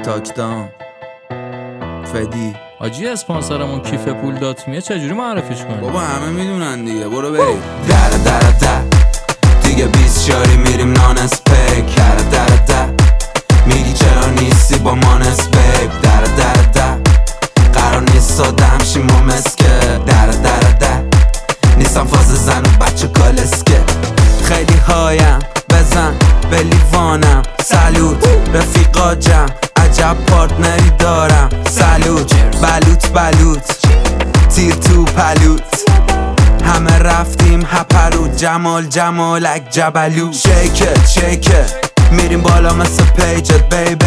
تاکدام فدی آجی اسپانسرمون کیف پول دات میه چجوری معرفیش کنیم؟ بابا همه میدونن دیگه، برو برید. در دیگه 20 شاری میریم نان اسپیک. در میگی چرا نیستی با مانس بیب. در قرار نیست سادم شیم و مسکه. در نیستم فاز زن و بچه کالسکه. خیلی هایم بزن به لیوانم. سلوت رفیقا جمع عجب پارتنری دارم. سلوت بلوت تیر تو پلوت. همه رفتیم هپرو جمالک جبلو. شیکت میریم بالا مثل پیجت بیبی.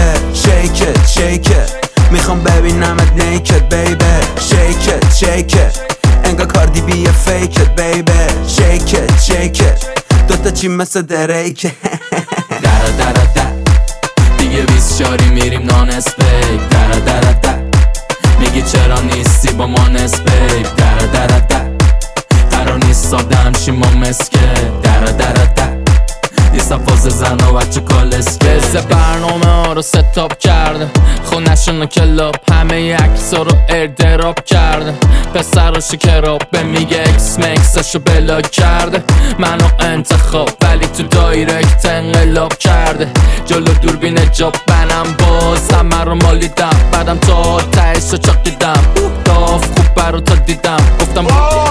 شیکت میخوام ببینمت نیکت بیبی. شیکت انگار کاردی بی فیکت بیبی. شیکت دوتا چی مثل دریکه. در دیگه 20 شاری میریم نان اسپیک. در میگی چرا نیستی با ما نسبیک. در قرار نیست سادم شیم و مسکه. در نیستم فاز زن و بچه کالسکه. برنامه ها رو ستاپ کرده، خونشون رو کلاب، همه عکسا رو ایردراپ کرده. پسر رو شکراب به میگه اکس مکسشو بلاک کرده. منو انتخاب ولی تو دایرکت انقلاب کرده. جلو دوربین جاب بنم باز همه رو مالیدم. بعدم تا تایش رو چاقیدم. داف خوب برا تا دیدم گفتم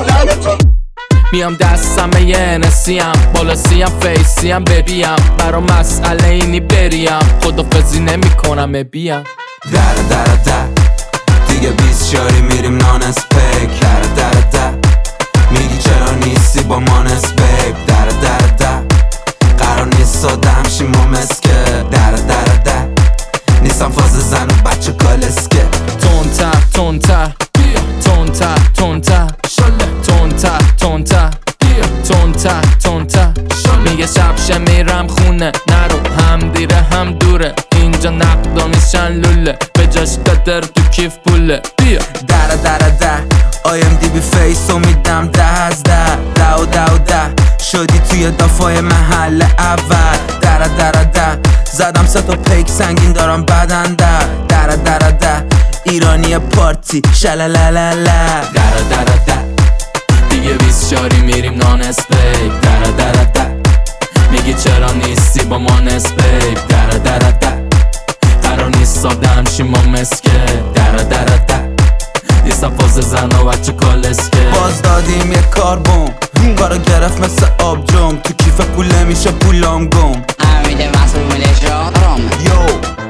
میام دستم یه نسیم بالا سیم فیسیم ببیم. برا مسئله اینی بریم خدافزی نمی کنم بیم. در دیگه 20 شاری میریم نان اسپیک. در میگی چرا نیستی با مانس بیب. در قرار نیست سادم شیم و مسکه. در نیستم فاز زن و بچه کالسکه. تونتر میگه شبشه میرم خونه نرو هم دیره هم دوره. اینجا نقدا میشن لوله به جاش قدر تو کیف پوله. بیا در آیم دی بی فیسو میدم 10 از 10 شدی توی دافای محل اول. در زدم 3 تا پیک سنگین دارم بدن. در ایرانی پارتی شلالالala. در دیگه 20 شاری میریم نان اسپیک. در میگی چرا نیستی با ما نسبیک. در قرار نیست سادم شیم و مسکه. در نیستم فاز زن و بچه کالسکه. باز دادیم یه کاربوم کارو گرفت مثل آبجوم. تو کیف پوله میشه پولام گم. Amide más un milesión. یو